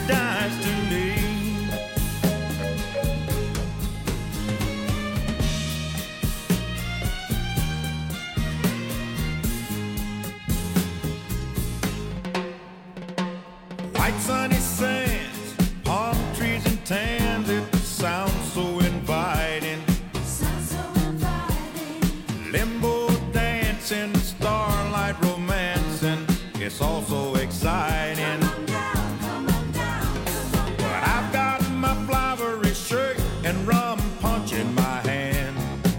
paradise to me. White sunny sands, palm trees and tans, it sounds so inviting. Limbo dancing, starlight romancing, it's all so exciting. But I've got my flowery shirt and rum punch in my hand,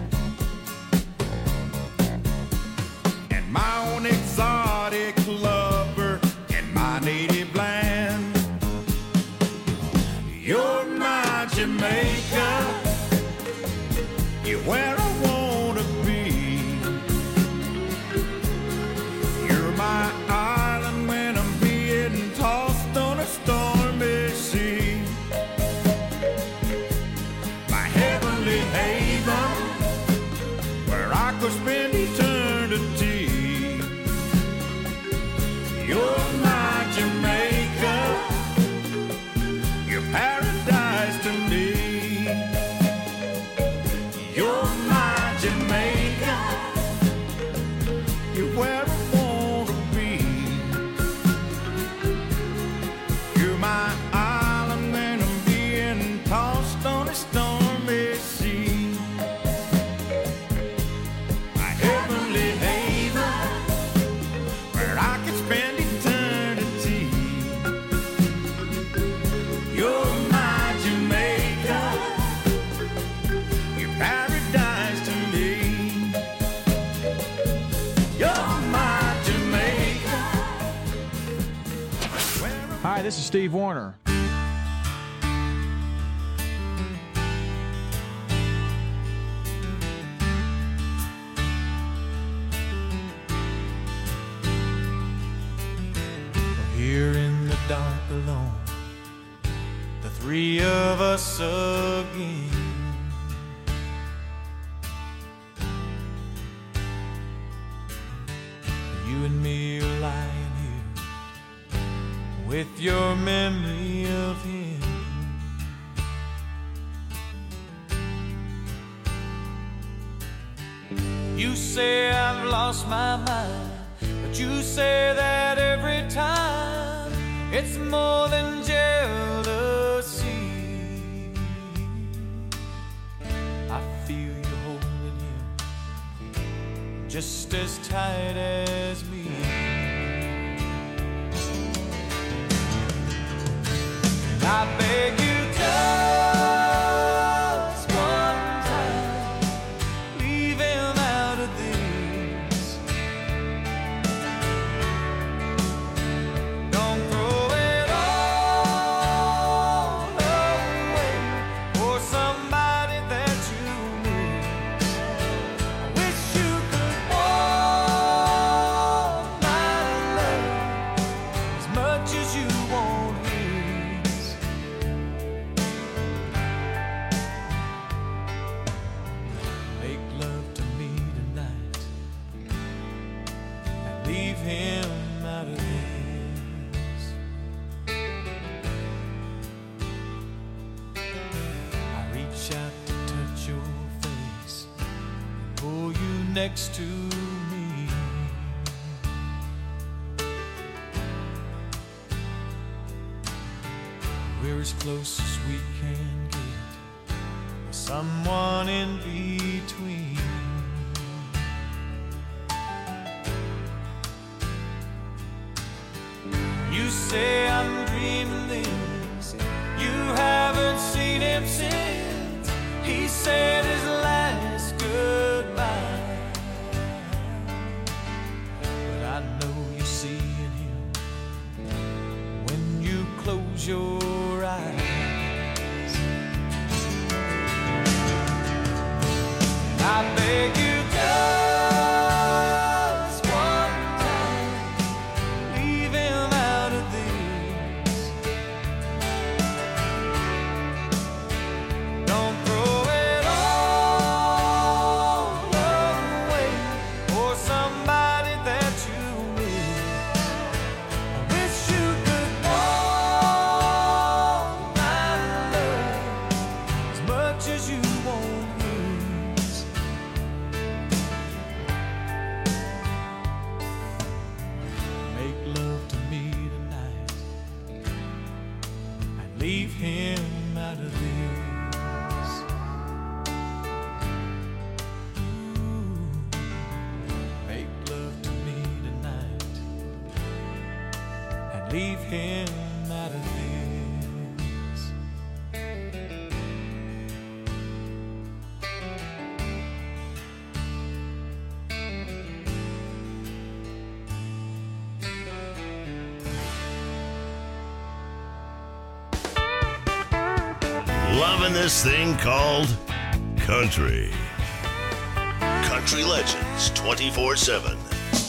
and my own exotic lover in my native land. You're my Jamaica, you're where I wanna be. You're my island when I'm being tossed on a stormy sea. My heavenly haven, where I could spend eternity. You're my Jamaica, your paradise to me. You're my Jamaica, you're where I wanna be. You're my island when I'm being tossed on a stormy sea. My heavenly haven, where I could spend eternity. You're my Jamaica, your paradise to me. You're my Jamaica. Hi, this is Steve Warner. Here in the dark alone, the three of us again. You and me are lying here with your memory of him. You say I've lost my mind, but you say that every time. It's more than jealousy. I feel you holding him just as tight as me. I beg you just one time, leave him out of this. Don't throw it all away for somebody that you miss. I wish you could want my love as much as you want his. Make love to me tonight and leave him out of this. I reach out to touch your face, pull you next to me. We're as close as we can get, with someone in between. You say I'm dreaming this, you haven't seen him since he said his last goodbye. But I know you see in him when you close your eyes. I beg you just one time, leave him out of this. Don't throw it all leave him out of this. Ooh, make love to me tonight and leave him out of this. Loving this thing called country. Country Legends 24/7.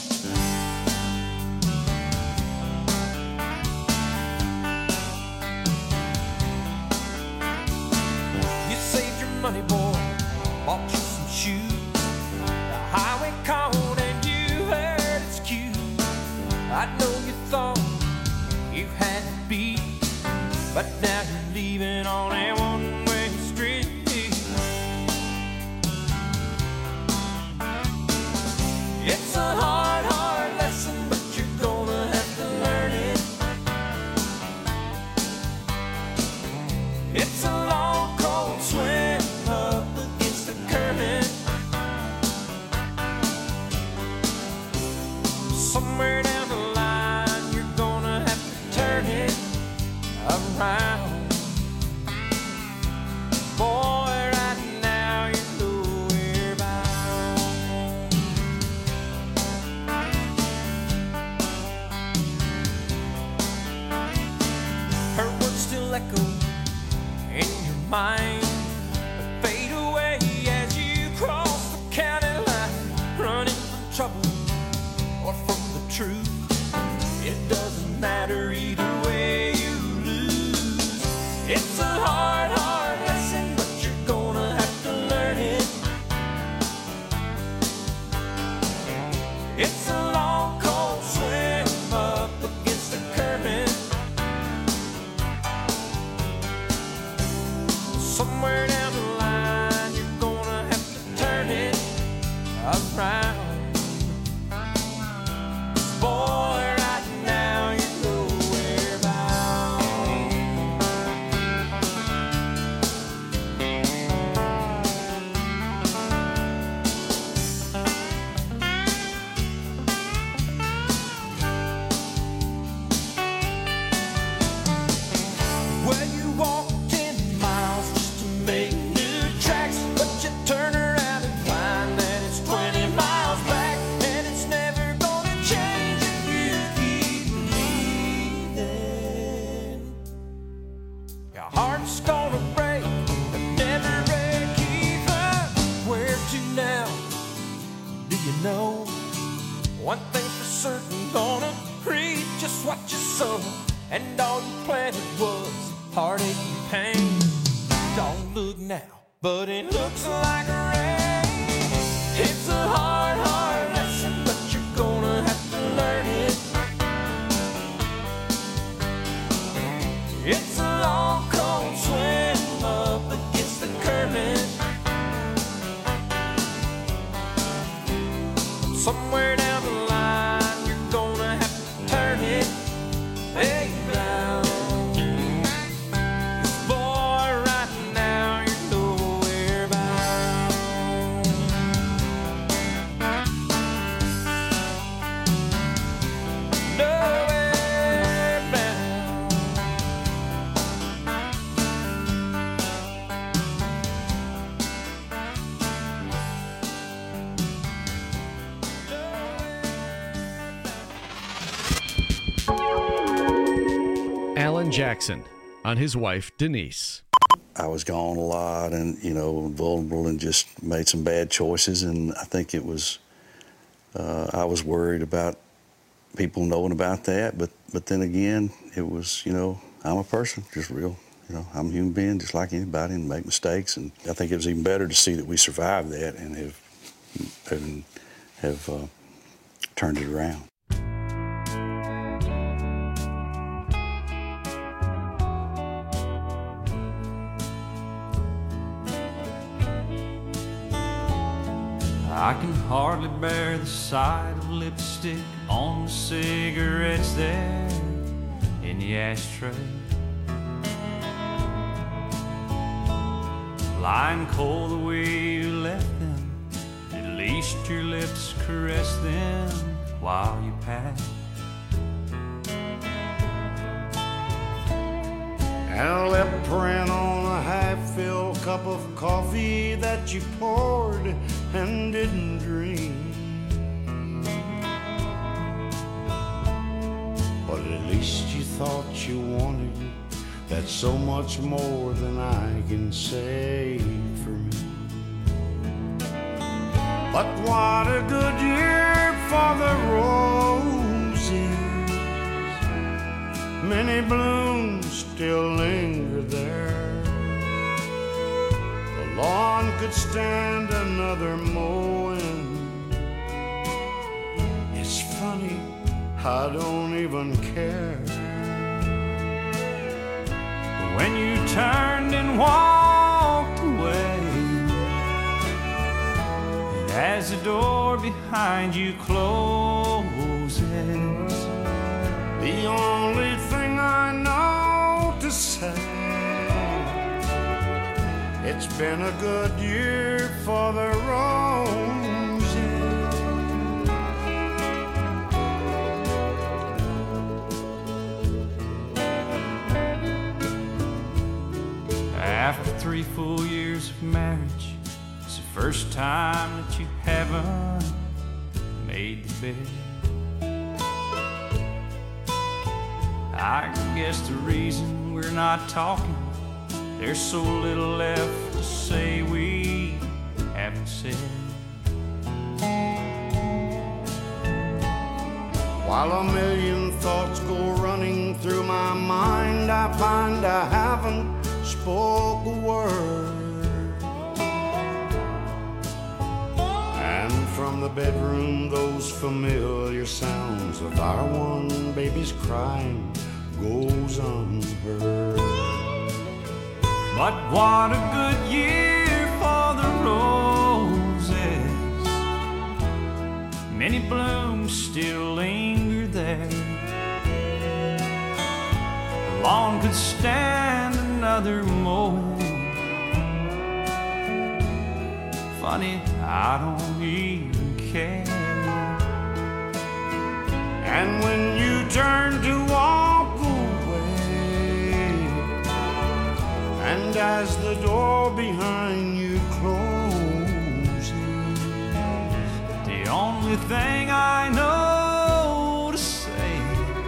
You saved your money, boy, bought you some shoes. The highway called and you heard its cue. I know you thought you had to be, but now you're leaving on a one-way street. It's a hard, hard lesson, but you're gonna have to learn it. It's a long, cold swim up against the current. Somewhere down the line, you're gonna have to turn it around. Boy, right now you're nowhere bound. Her words still echo in your mind, but fade away as you cross the county line. Running from trouble or from the truth, it doesn't matter either way you lose. It's a hard, hard lesson, but you're gonna have to learn it. It's a long, cold swim up against the current. Somewhere down the line, you're gonna have to turn it around. Boy, right now you're nowhere bound. Well, you walk 10 miles just to make new tracks, but you turn around and find that it's 20 miles back, and it's never gonna change if you keep leaving. Your heart's gonna break, but never break even. Where to now? Do you know? One thing's for certain, gonna reap just what you sow, and all you planted was heartache and pain. Don't look now, but it looks like rain. It's a hard, hard lesson, but you're gonna have to learn it. It's a long, cold swim up against the current. Somewhere down the line, you're gonna have to turn it around. Boy, right now you're nowhere bound. Nowhere bound. Alan Jackson on his wife, Denise. I was gone a lot and, vulnerable and just made some bad choices. And I think it was, I was worried about people knowing about that. But then again, it was, I'm a person, just real. I'm a human being just like anybody and make mistakes. And I think it was even better to see that we survived that and have turned it around. I can hardly bear the sight of lipstick on the cigarettes there in the ashtray. lying cold the way you left them. At least your lips caress them while you pass. And a lip print on a half-filled cup of coffee that you poured and didn't drink. But at least you thought you wanted. That's so much more than I can say for me. But what a good year for the roses. Many blooms still linger there. The lawn could stand another mowing. It's funny, I don't even care. When you turned and walked away, and as the door behind you closes, the only thing I know to say, it's been a good year for the roses. After 3 full years of marriage, it's the first time that you haven't made the bed. I guess the reason we're not talking, there's so little left to say we haven't said. While a million thoughts go running through my mind, I find I haven't spoke a word. And from the bedroom, those familiar sounds of our one baby's crying goes unheard. But what a good year for the roses. Many blooms still linger there. The lawn could stand another mow. Funny, I don't even care. And when you turn to walk away, and as the door behind you closes, the only thing I know to say,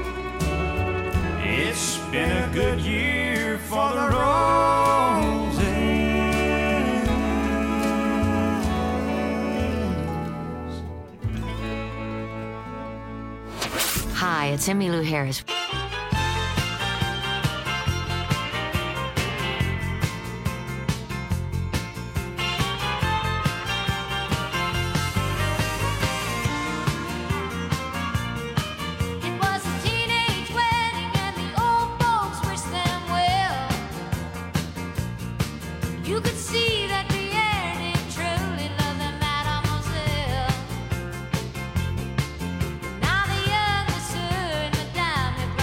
it's been a good year for the roses. Hi, it's Emmylou Harris. Now the youngest son, Madame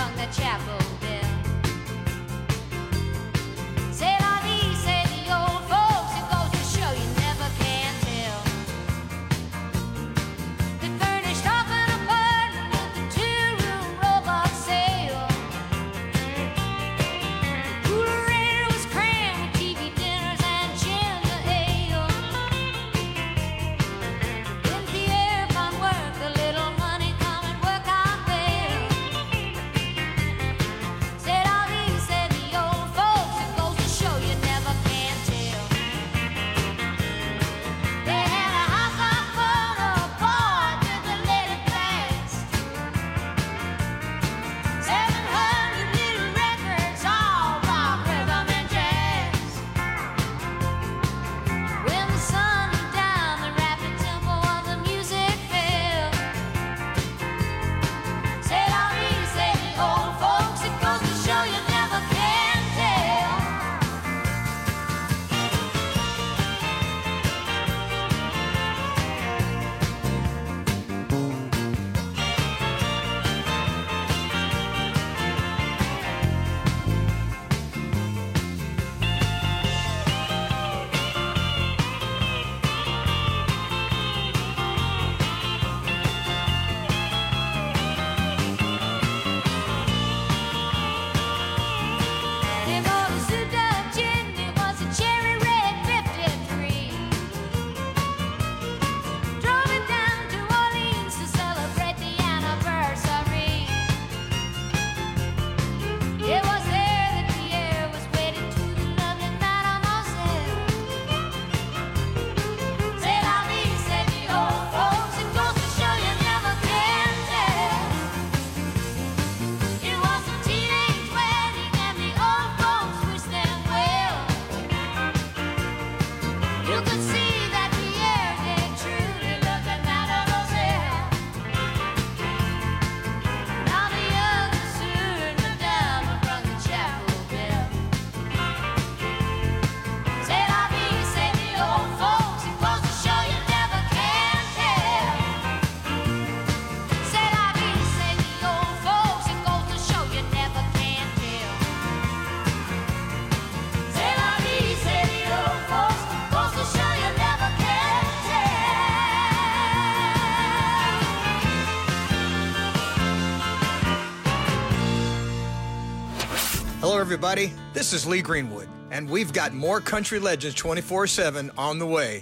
Hello, everybody. This is Lee Greenwood, and we've got more Country Legends 24/7 on the way.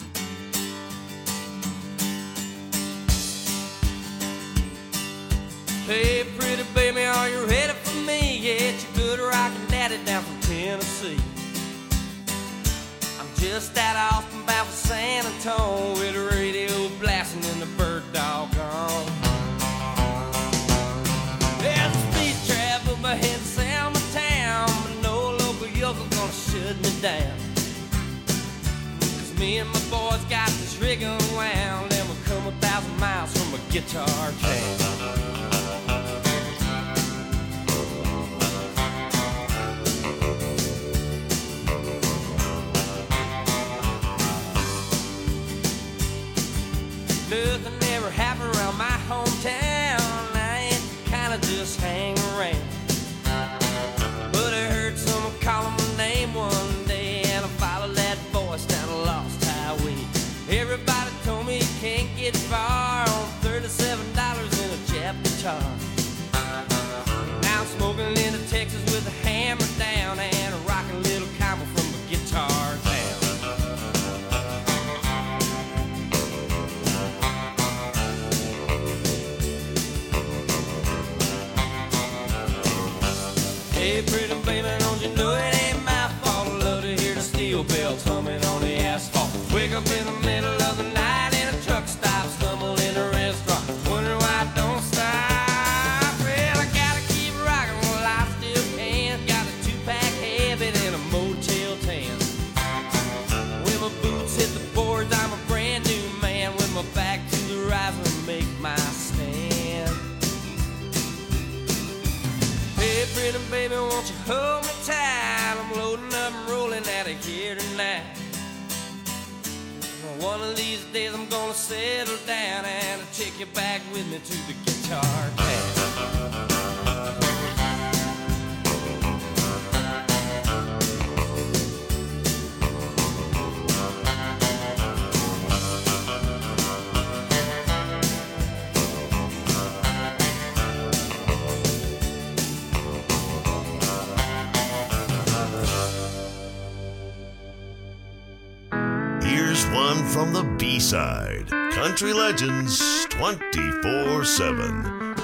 Hey, pretty baby, are you ready for me? Yeah, it's your good rockin' daddy down from Tennessee. I'm just out of Austin, bound for San Antonio, with the radio blasting and the bird dog on. There's a speed trap up ahead of Selma Town, but no local yokel gonna shut me down. 'Cause me and my boys got this rig unwound, and we'll come 1,000 miles from a guitar town. Nothing ever happened around my hometown. I ain't kinda just hang around. But I heard someone calling my name one day, and I followed that voice down a lost highway. Everybody told me you can't get far on $37 in a Jap guitar. Now I'm smoking into Texas with a hammer down and a rockin' little combo from a guitar town. Hey, pretty baby, don't you know it ain't my fault? I love to hear the steel bells humming on the asphalt. Wake up in the middle of the night in a truck stop, stumble in a restaurant, wonder why I don't stop. Well, I gotta keep rocking while I still can. Got a 2-pack habit and a Motel 10. When my boots hit the boards, I'm a brand new man. With my back to the riser, make my stand. Hey, pretty baby, won't you hold me tight? I'm loading up and rolling out of here tonight. One of these days I'm gonna settle down and I'll take you back with me to the guitar town. Here's one from the B-side. Country Legends 24/7.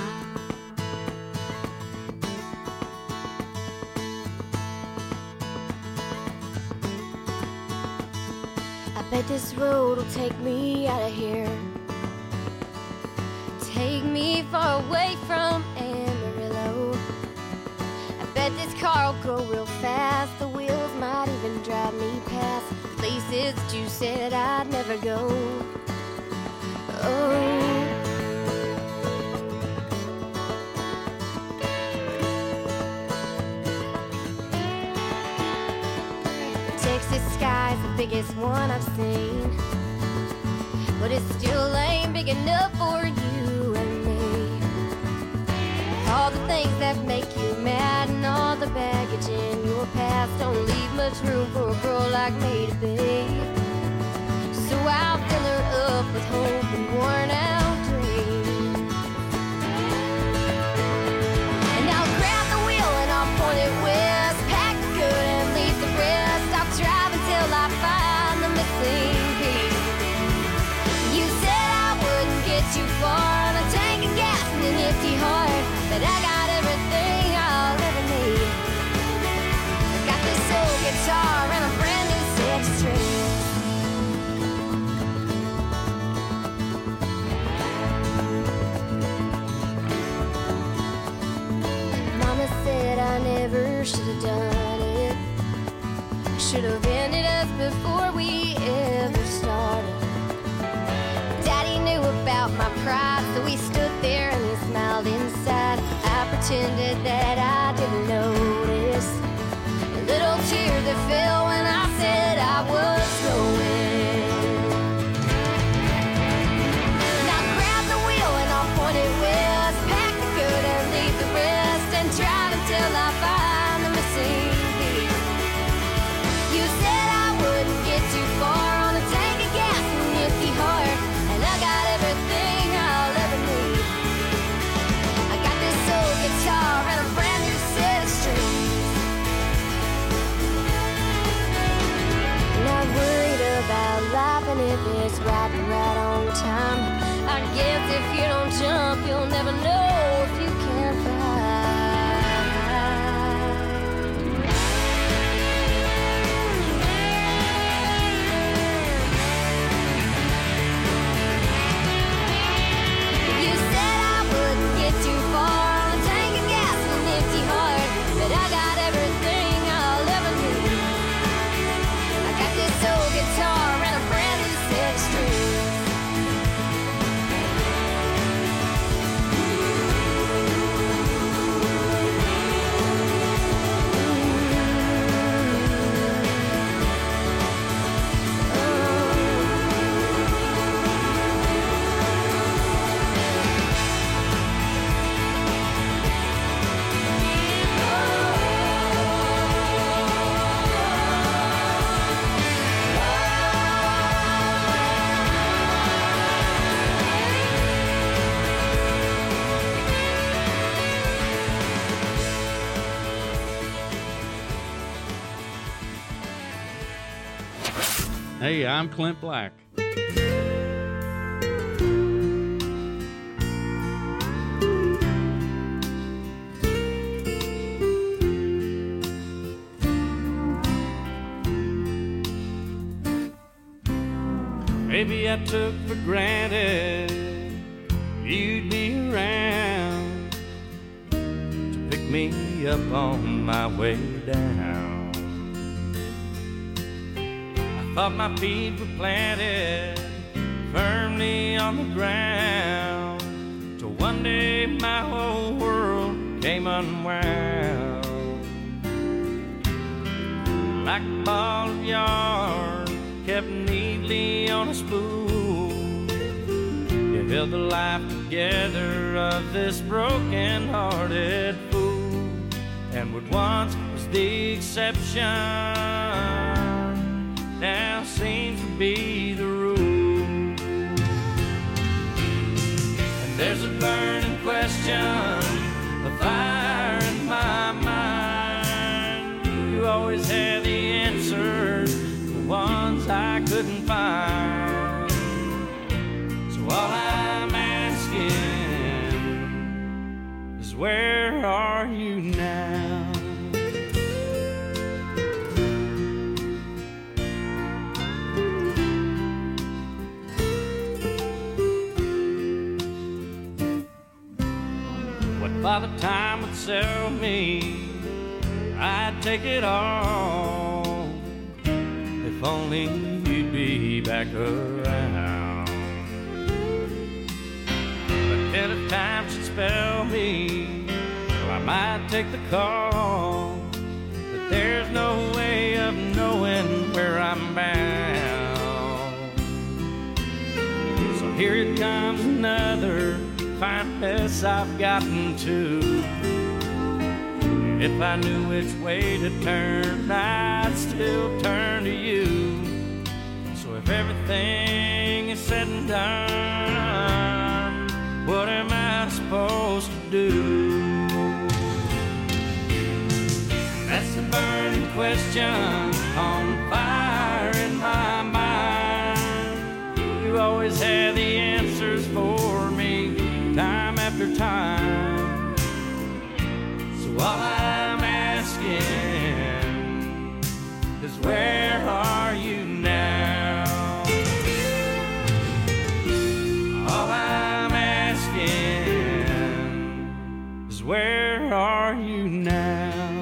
I bet this road will take me out of here. Take me far away from Amarillo. I bet this car will go real fast. The wheels might even drive me past places that you said I'd never go. Oh. Texas sky's the biggest one I've seen, but it still ain't big enough for you and me. All the things that make you mad and all the baggage in your past don't leave much room for a girl like me to be. So I'll fill her up with hope and worn out dreams, and I'll grab the wheel and I'll point it west, pack the good and leave the rest. I'll drive until I find the missing piece. You said I wouldn't get too far on a tank of gas and an empty heart, but I got everything I'll ever need. I got this old guitar and a brand new set of strings. Mama said I never should have done it. Should have ended us before we ever started. Daddy knew about my pride, so we stood there and he smiled inside. I pretended that I didn't notice a little tear that fell when I said I was going. And I'll grab the wheel and I'll point it west, pack the good and leave the rest, and drive until I find the missing piece. You said I wouldn't get too far on a tank of gas and an empty heart, and I got everything I'll ever need. I got this old guitar and a brand new set of strings. just right on time. I guess if you don't jump, you'll never know if you can fly. You said I wouldn't get too far on a tank of gas and an empty heart, but I got everything I'll ever need. I got this old guitar and a brand new six string. Hey, I'm Clint Black. Maybe I took for granted you'd be around to pick me up on my way down. Thought my feet were planted firmly on the ground, till one day my whole world came unwound. Like a ball of yarn kept neatly on a spool, you held the life together of this broken-hearted fool. And what once was the exception now seems to be the rule. And there's a burning question, a fire in my mind. You always had the answers, the ones I couldn't find. So all I'm asking is, where are you now? By the time it'd sell me, I'd take it all. If only you'd be back around. But then a time should spell me, well, I might take the call. But there's no way of knowing where I'm bound. So here it comes, another fine mess I've gotten to. If I knew which way to turn, I'd still turn to you. So if everything is said and done, what am I supposed to do? That's the burning question on fire in my mind. You always had the answers for me, time after time. So all I'm asking is, where are you now? All I'm asking is, where are you now?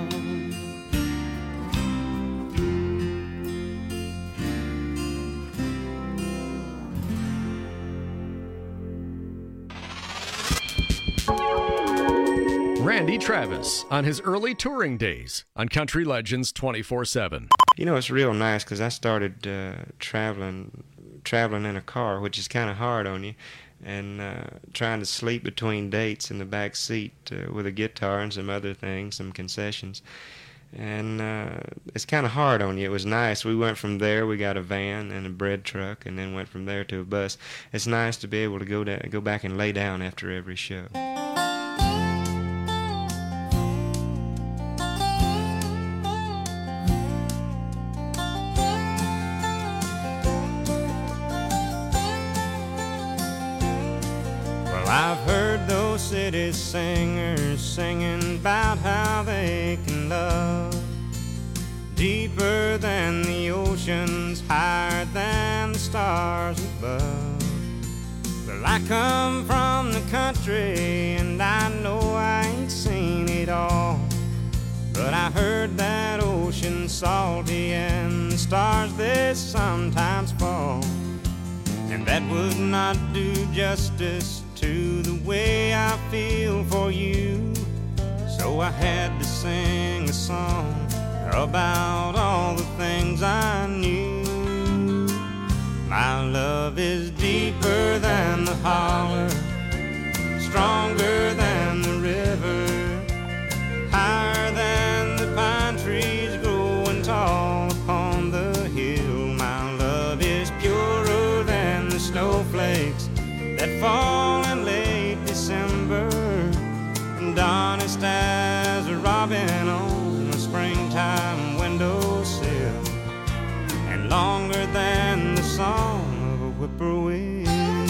Randy Travis on his early touring days on Country Legends 24/7. You know, it's real nice because I started traveling in a car, which is kind of hard on you, and trying to sleep between dates in the back seat with a guitar and some other things, some concessions. And it's kind of hard on you. It was nice. We went from there, we got a van and a bread truck, and then went from there to a bus. It's nice to be able to go back and lay down after every show. I've heard those city singers singing about how they can love deeper than the oceans, higher than the stars above. Well, I come from the country and I know I ain't seen it all, but I heard that ocean's salty and the stars they sometimes fall, and that would not do justice to the way I feel for you. So I had to sing a song about all the things I knew. My love is deeper than the holler, stronger than the river, higher than the pine trees growing tall upon the hill. My love is purer than the snowflakes that fall in late December, and honest as a robin on a springtime windowsill, and longer than the song of a whippoorwill.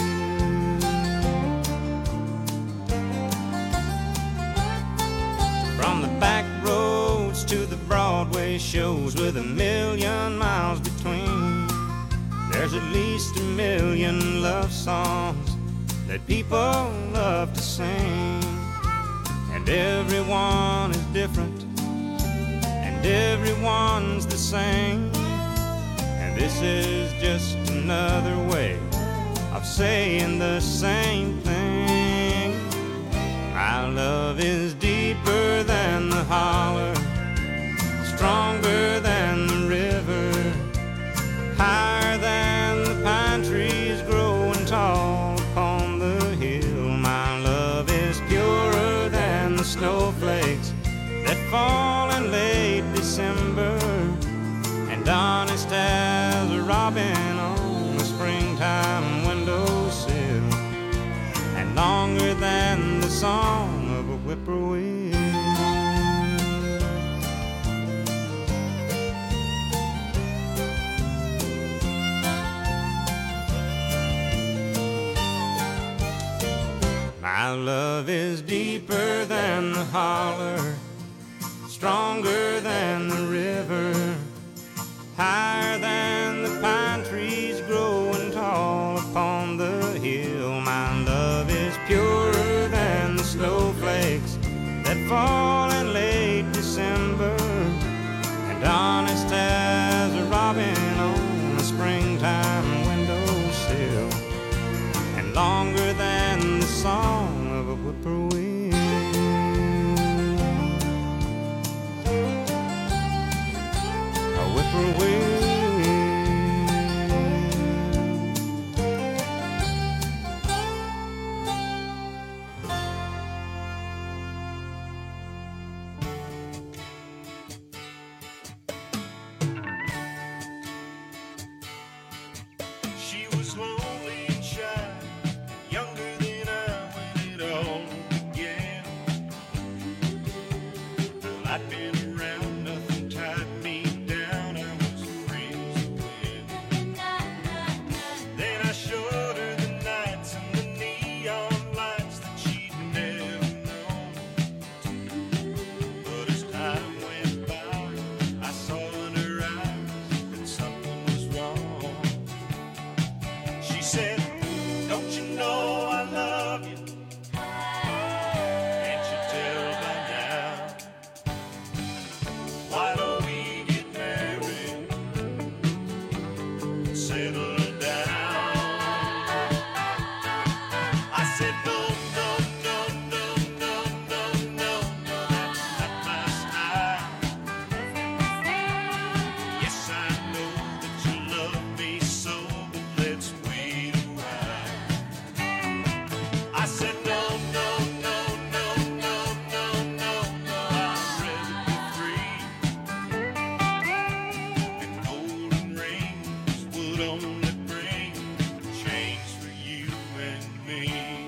From the back roads to the Broadway shows with 1,000,000 miles between, there's at least 1,000,000 love songs that people love to sing, and everyone is different and everyone's the same, and this is just another way of saying the same thing. My love is deeper than the holler, stronger than the river, higher than the pine trees growing tall upon the hill. My love is purer than the snowflakes that fall in late December, and honest as a robin on a springtime windowsill, and longer than the song of a whippoorwill. My love is deeper than the holler, stronger than the river, higher than the pine trees growing tall upon the hill. My love is purer than the snowflakes that fall in late December, and honest as a robin on a springtime windowsill, and longer than the song of a whippoorwill. A whippoorwill. She was lonely and shy, younger than I when it all began. Well, I'd been around, nothing tied me down, I was friends with. Then I showed her the nights and the neon lights that she'd never known. But as time went by, I saw in her eyes that something was wrong. She said, "Don't you know I love you? Can't you tell by now? Why don't we get married, settle down?" I said, "No, no, no, no, no, no, no, no, that's not my style. Yes, I know that you love me so, but let's wait a while." I said, "No, no, no, no, no, no, no, no, I'd rather be free. And golden rings would only bring change for you and me."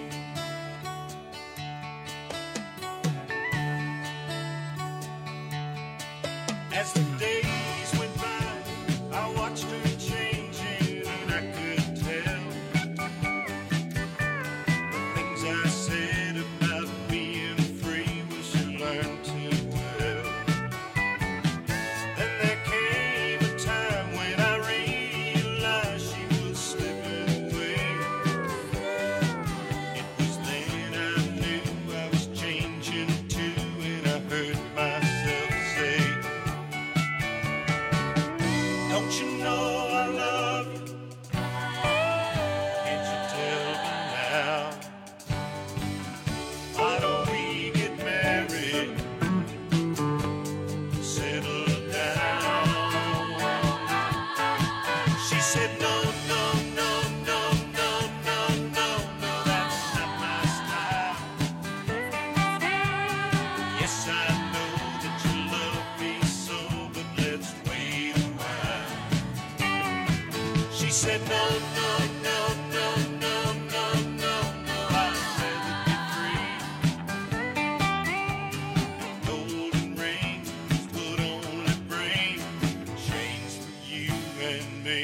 As the days went by, I watched her changing, and I could tell the things I said, no, no, no, no, no, no, no, no, I'd rather be free. Golden rings would only bring chains for you and me.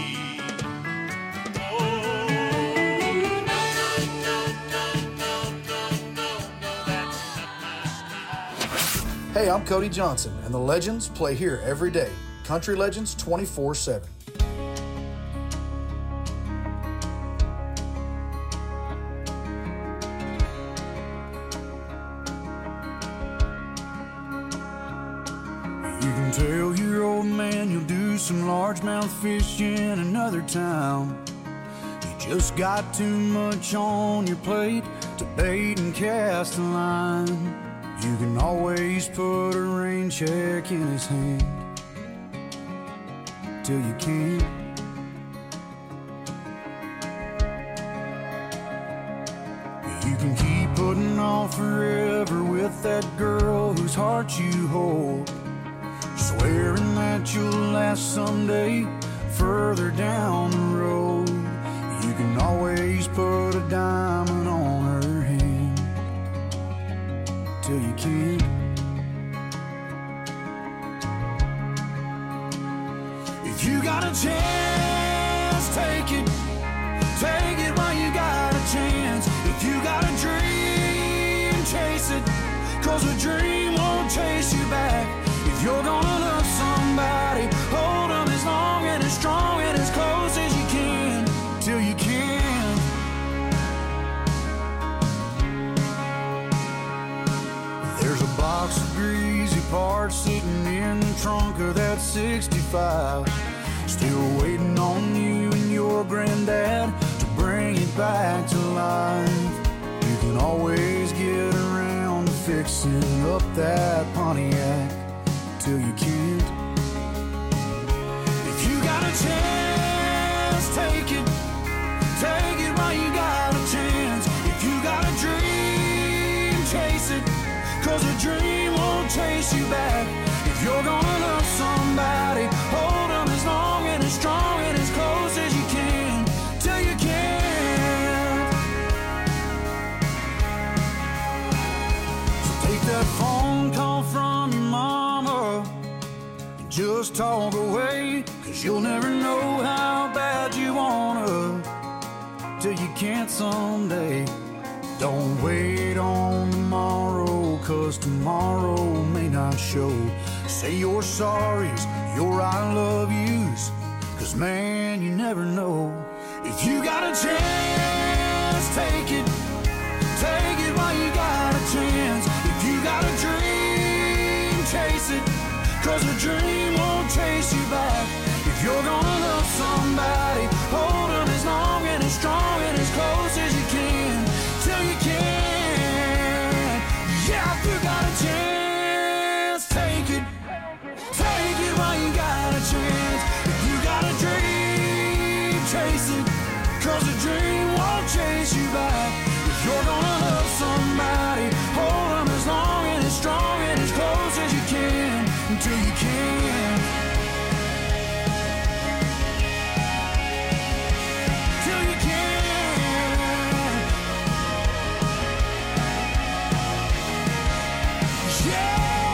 Hey, I'm Cody Johnson, and the Legends play here every day. Country Legends 24/7. You can tell your old man you'll do some largemouth fishing in another town. You just got too much on your plate to bait and cast a line. You can always put a rain check in his hand till you can't. You can keep putting off forever with that girl whose heart you hold, swearing that you'll last someday further down the road. You can always put a diamond on her hand till you can't. If you got a chance, take it. Take it while you got a chance. If you got a dream, chase it, 'cause a dream won't chase you back. If you're gonna love somebody, hold them as long and as strong and as close as you can, till you can. There's a box of greasy parts sitting in the trunk of that 65, still waiting on you and your granddad to bring it back to life. You can always get around to fixing up that Pontiac till you can't. If you got a chance, take it. Take it while you got a chance. If you got a dream, chase it, 'cause a dream won't chase you back. If you're gonna love somebody, hold them as long and as strong and as close as you can, till you can't. So take that phone call from your mama and just talk away, 'cause you'll never know how bad you wanna till you can't someday. Don't wait on tomorrow, 'cause tomorrow may not show. Say your sorries, your I love yous, 'cause man, you never know. If you got a chance, take it. Take it while you got a chance. If you got a dream, chase it, 'cause a dream won't chase you back. If you're gonna love somebody, hold them as long and as strong and as close as you can, till you can. Yeah, if you got a chance, take it. Take it while you got a chance. If you got a dream, chase it, 'cause a dream won't chase you back. If you're gonna love somebody, hold them as long and as strong and as close as you can, until you can. Till you can. Yeah.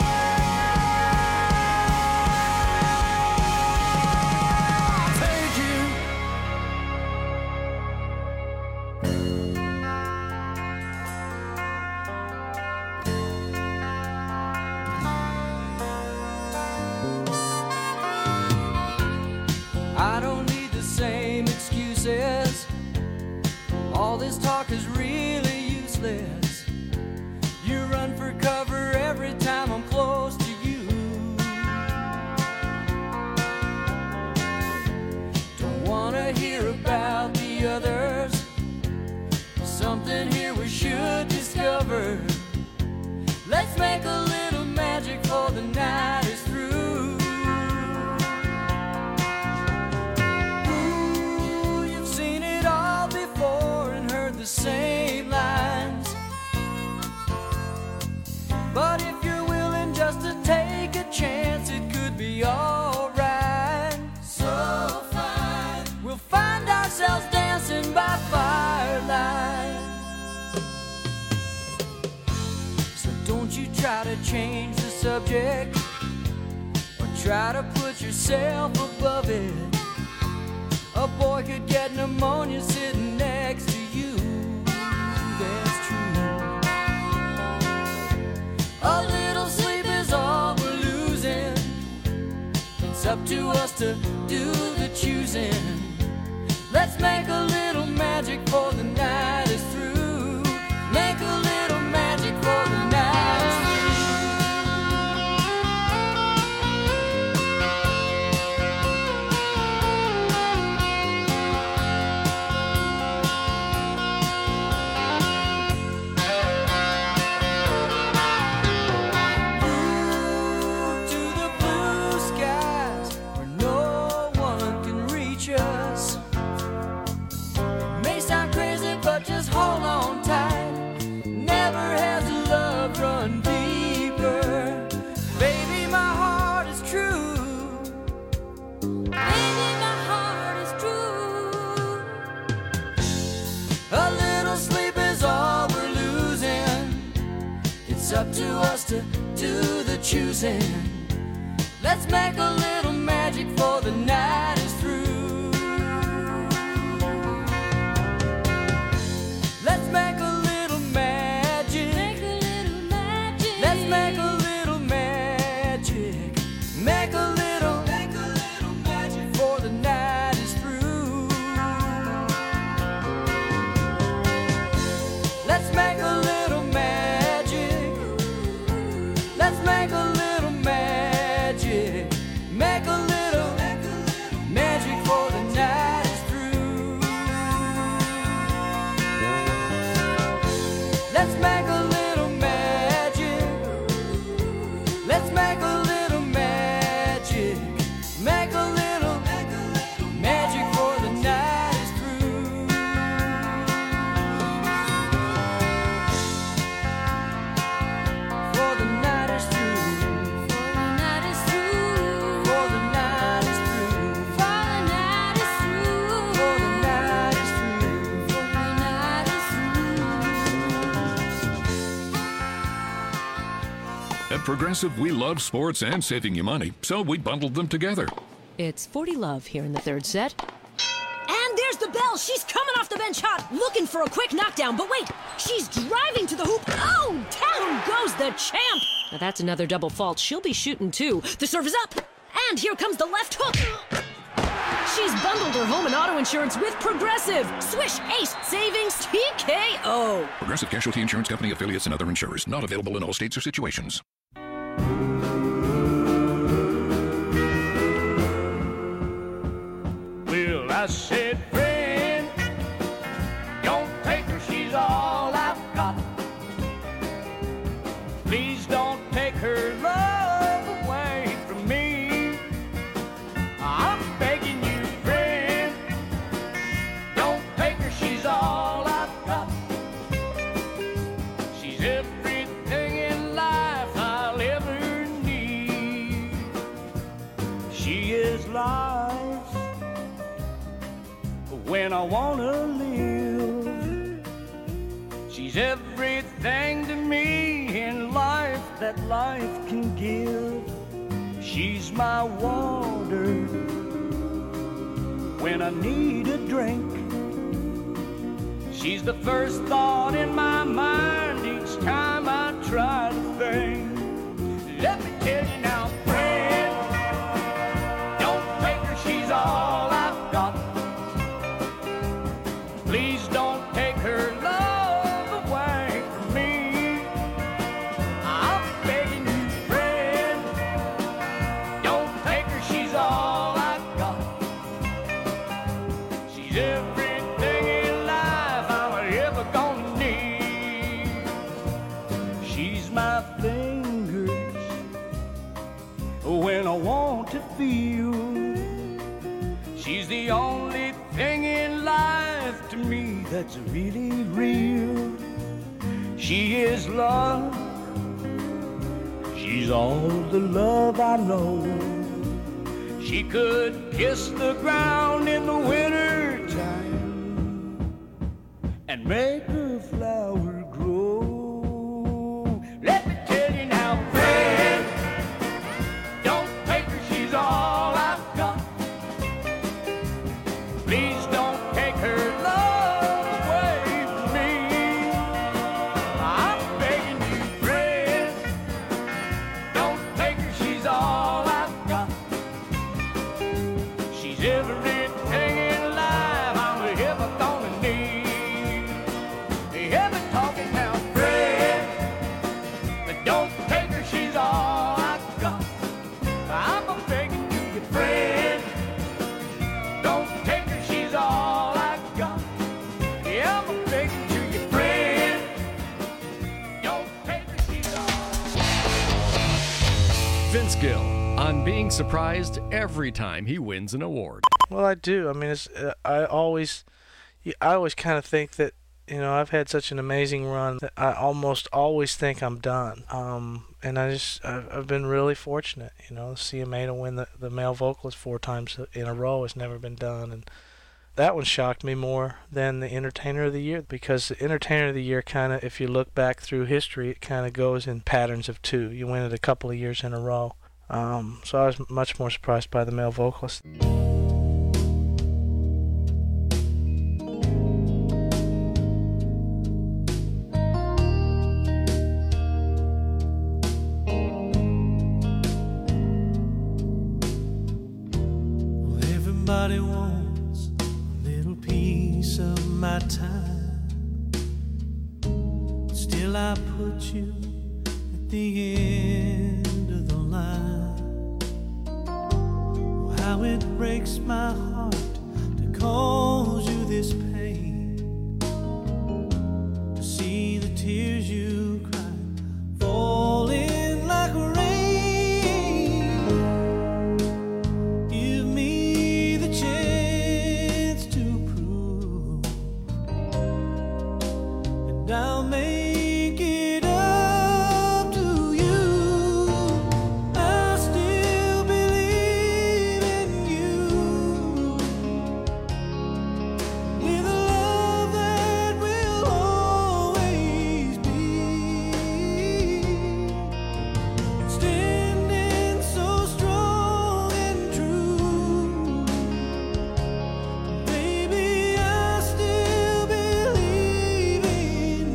I don't need the same excuses. All this talk is really useless. You run for cover every time I'm close to you. Don't wanna hear about the others. Something here we should discover. Let's make a little magic for the night is through. Same lines. ourselves dancing by firelight. So don't you try to change the subject or try to put yourself above it. A boy could get pneumonia sitting next to you. That's true. A little sleep is all we're losing. It's up to us to do the choosing. Let's make a little magic for the night is through. Make a little magic for the night is through. To the blue skies where no one can reach us. May sound crazy, but just hold on tight. Never has love run deeper. Baby, my heart is true. Baby, my heart is true. A little sleep is all we're losing. It's up to us to do the choosing. Let's make a little magic for the night is through. Let's make a little magic. Make a little magic. Let's make a little magic. Make a little magic for the night is through. Let's make a little magic. Let's make a little magic. Make a little magic for the night is through. Let's make a little magic. Let's make a little magic. Make a little magic for the night is through. For the night is through. For the night is through. For the night is through. For the night is through. For the night is through. For the night is through. At Progressive, we love sports and saving you money, so we bundled them together. It's 40 love here in the third set. And there's the bell. She's coming off the bench hot, looking for a quick knockdown. But wait, she's driving to the hoop. Oh, down goes the champ. Now that's another double fault. She'll be shooting too. The serve is up. And here comes the left hook. She's bundled her home and auto insurance with Progressive. Swish, Ace, Savings, TKO. Progressive Casualty Insurance Company, affiliates, and other insurers. Not available in all states or situations. Well, I said, friend, don't take her, she's all I've got. Please don't take her love away from me. I'm begging you, friend, don't take her, she's all I've got. She's everything in life I'll ever need. She is life when I wanna live. She's everything to me in life that life can give. She's my water when I need a drink. She's the first thought in my mind each time I try to think. Let me tell you now, friend, don't take her, she's all I've got. Please don't take her love away from me. I'm begging you, friend, don't take her, she's all I've got. She's everything in life I'm ever gonna need. She's my fingers when I want to feel. She's the only thing in life to me that's really real. She is love. She's all the love I know. She could kiss the ground in the winter time and make her flower grow. Let me tell you now, friend, don't take her, she's all I've got. Please don't take her love away from me. I'm begging you, friend, don't take her, she's all I've got. She's everything in life I'm ever gonna need. Ever talking now, friend, but don't take her, she's all I've got. I'm begging you, friend, don't take her, she's all I've got. Yeah, I'm begging you, friend, don't take her, she's all. Vince Gill on being surprised every time he wins an award. Well, I do. I mean, I always kind of think that, you know, I've had such an amazing run that I almost always think I'm done. And I've been really fortunate. You know, CMA to win the male vocalist 4 times in a row has never been done. And that one shocked me more than the Entertainer of the Year, because the Entertainer of the Year kind of, if you look back through history, it kind of goes in patterns of 2. You win it a couple of years in a row. So I was much more surprised by the male vocalist. Everybody wants a little piece of my time. Still I put you at the end of the line. Oh, how it breaks my heart to cause you this pain, to see the tears you cry falling like rain. I'll make it up to you. I still believe in you, with a love that will always be, standing so strong and true. Baby, I still believe in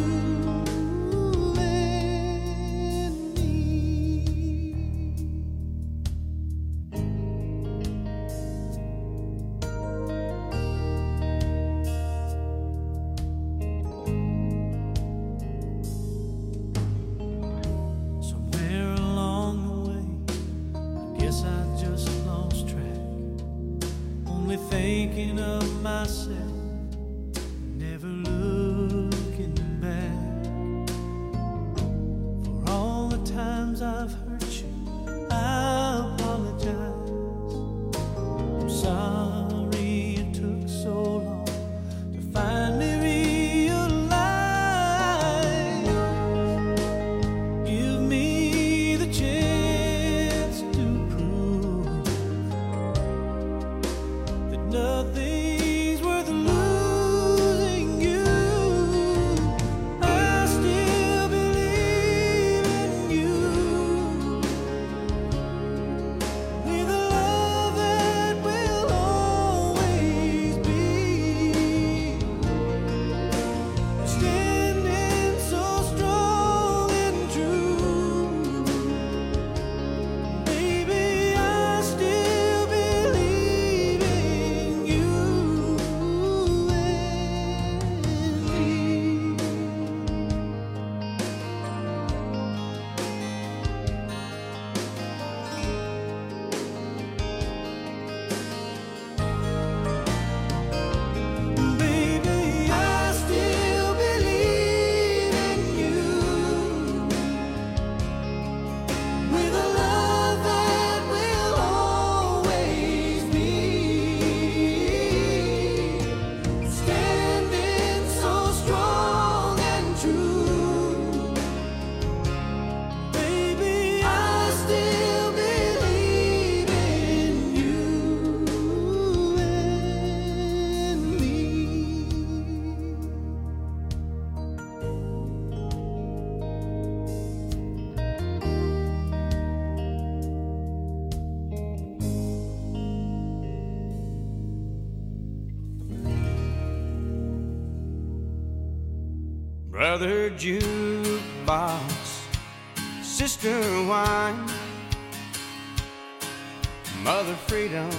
somewhere along the way, I guess I just lost track, only thinking of myself, never looking back. For all the times I've hurt you, I apologize. I'm sorry it took so long to finally realize. Give me the chance to prove that nothing's worth losing you. I still believe in you, with a love that will always be, standing so strong and true. Baby, I still believe in you. Brother jukebox, sister wine, mother freedom,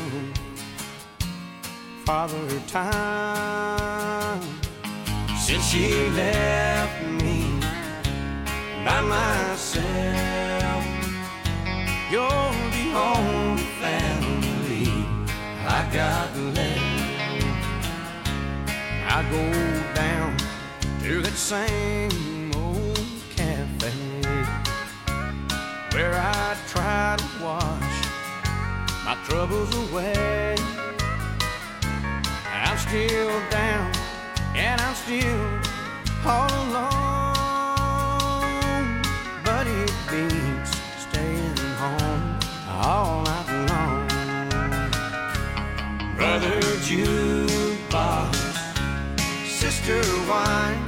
father time. Since she left me by myself, you're the only family I got left. I go down to that same old cafe where I try to wash my troubles away. I'm still down and I'm still all alone, but it beats staying home all night long. Brother jukebox, sister wine,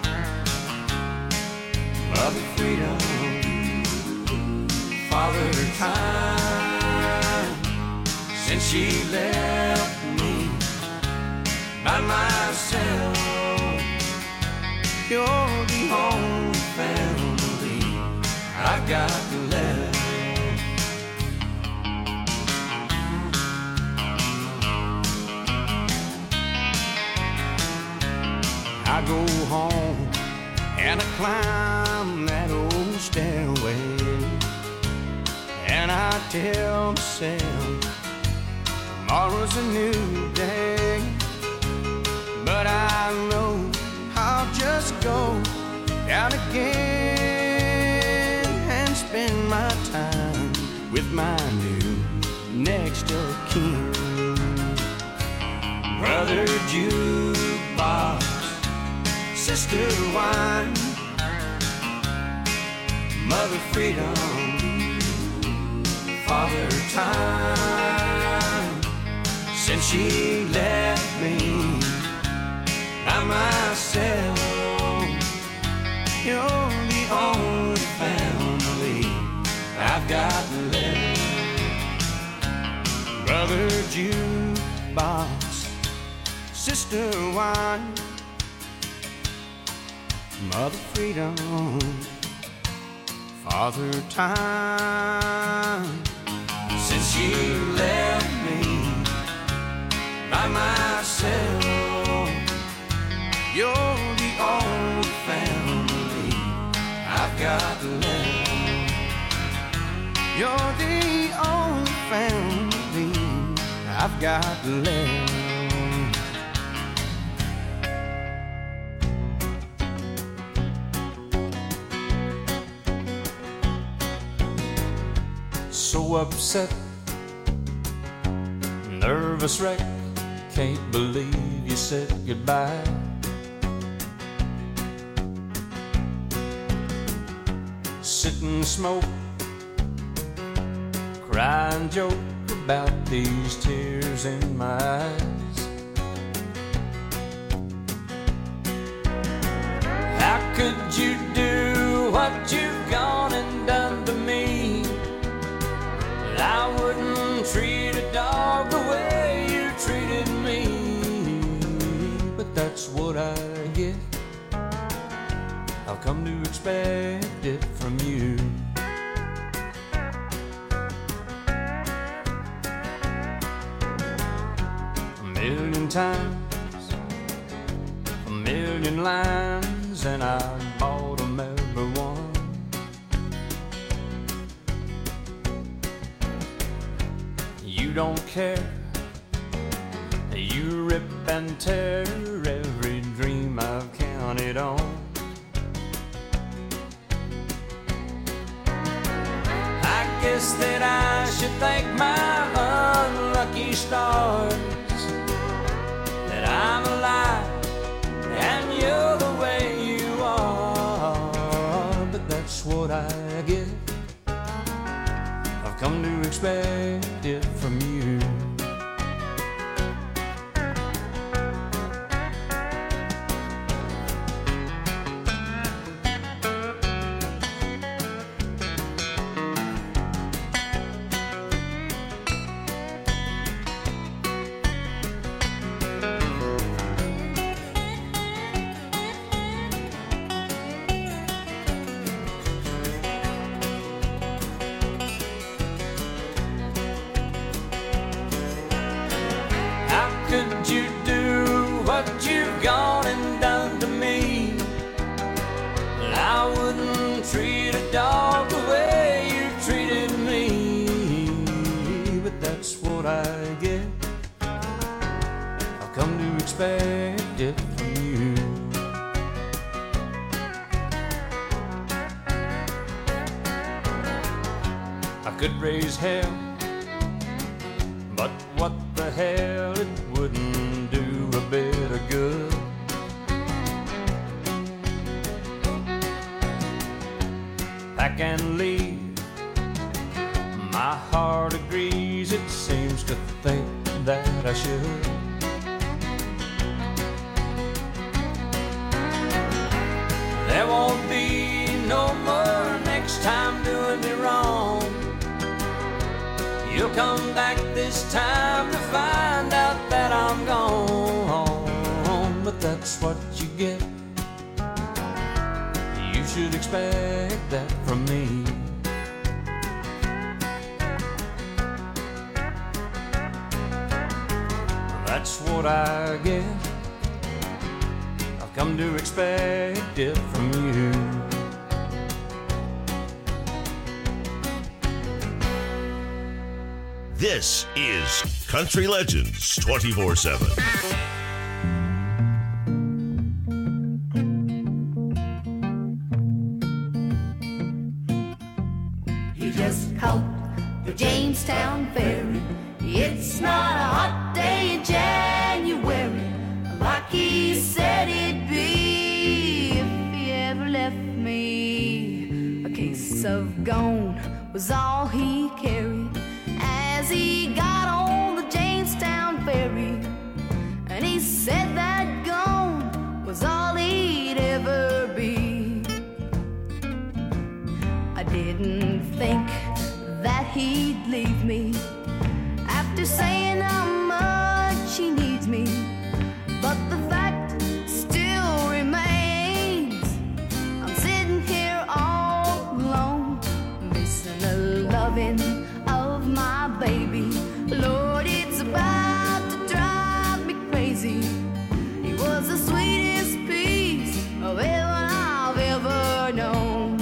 mother freedom, father time. Since she left me by myself, you're the only family I've got left. I go home and I climb that old stairway, and I tell myself tomorrow's a new day. But I know I'll just go down again and spend my time with my new next of kin. Brother jukebox, sister wine, mother freedom, father time. Since she left me by myself, you're the only family I've got left. Brother jukebox, sister wine, mother freedom, father time. Since she left me by myself, you're the only family I've got left. You're the only family I've got left. So upset, nervous wreck, can't believe you said goodbye. Sit and smoke, cry and joke about these tears in my eyes. How could you do what you've gone and done to me? I wouldn't treat a dog the way you treated me, but that's what I get. I've come to expect it from you. A million times, a million lines, and I bought them every one. You don't care, you rip and tear every dream I've counted on. I guess that I should thank my unlucky stars that I'm alive and you're the way you are. But that's what I get. I've come to expect it from you. that's what I get. I've come to expect it from you. I could raise hell, but what the hell, it wouldn't do a bit of good. Pack and leave, my heart agrees, it seems to think that I should. There won't be no more next time doing me wrong. You'll come back this time to find out that I'm gone. But that's what you get. You should expect that from me. That's what I get. I've come to expect it from you. This is Country Legends 24/7. He just caught the Jamestown ferry. It's not a hot day in January, like he said it'd be. If he ever left me, a case of gone was all he carried. As he got on the Jamestown ferry, and he said that gone was all he'd ever be. I didn't think that he'd leave me after saying how much he needs me, but the fact still remains, I'm sitting here all alone, missing the loving of my baby. Lord, it's about to drive me crazy. He was the sweetest piece of heaven I've ever known.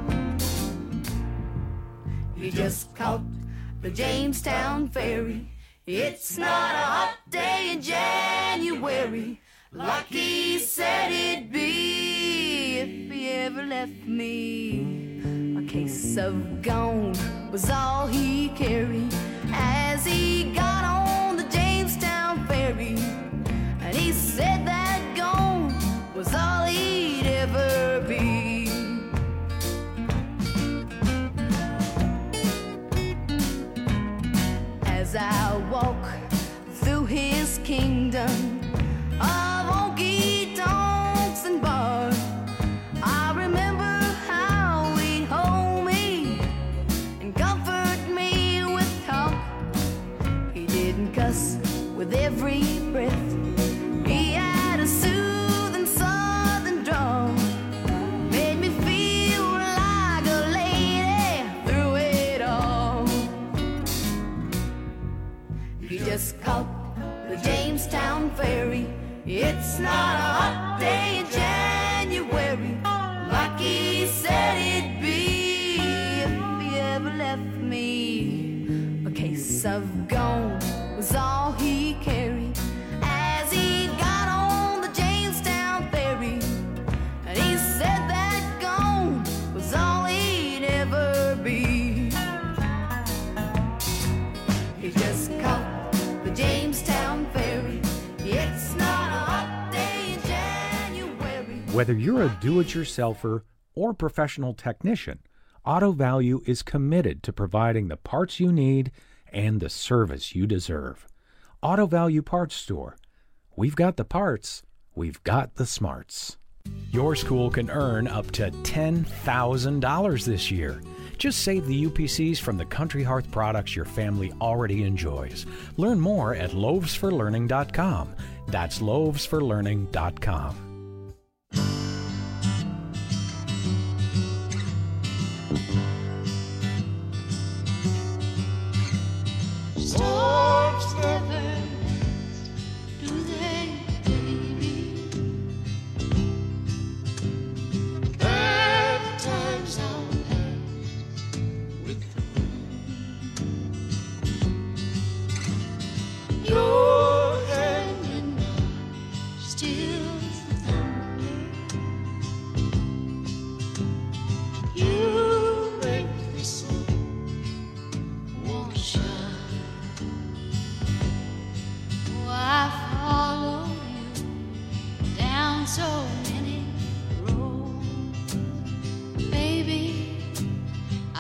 He just caught the Jamestown ferry. It's not a hot day in January, like he said it'd be. If he ever left me, a case of gone was all he carried. As he got on the Jamestown ferry, and he said that gone was all he'd ever be. As I walk through his kingdom of honky-tonks and bars, I remember how he'd hold me and comfort me with talk. He didn't cuss with every breath. He had a soothing southern drawl, made me feel like a lady through it all. He just caught the Jamestown ferry. It's not a hot day in January, like he said it'd be. If he ever left me, a case of gone was all he carried. As he got on the Jamestown ferry, and he said that gone was all he'd ever be. He just caught the Jamestown ferry. It's not a hot day in January. Whether you're a do-it-yourselfer or professional technician, Auto Value is committed to providing the parts you need and the service you deserve. Auto Value Parts Store. We've got the parts, we've got the smarts. Your school can earn up to $10,000 this year. Just save the UPCs from the Country Hearth products your family already enjoys. Learn more at loavesforlearning.com. That's loavesforlearning.com. Storms never do they, baby? Bad times I'll pass with the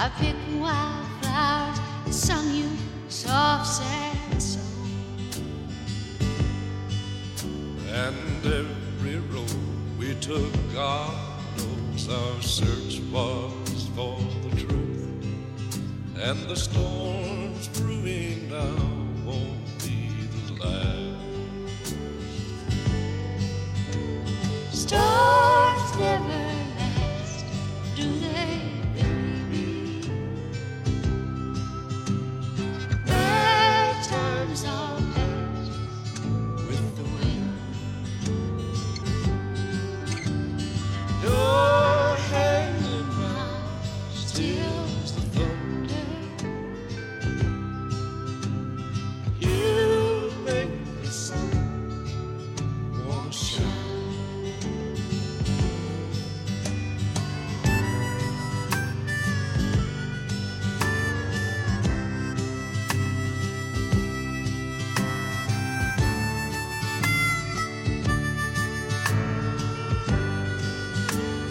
I picked wildflowers and sung you soft, sad song. And every road we took, God knows our search was for the truth. And the storms brewing down